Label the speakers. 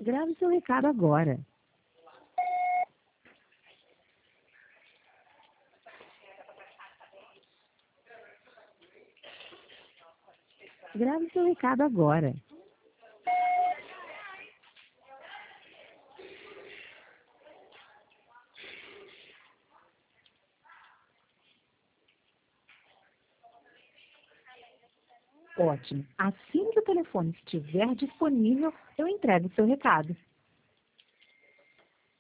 Speaker 1: Grave seu recado agora. Grave seu recado agora. Ótimo. Assim que o telefone estiver disponível, eu entrego o seu recado.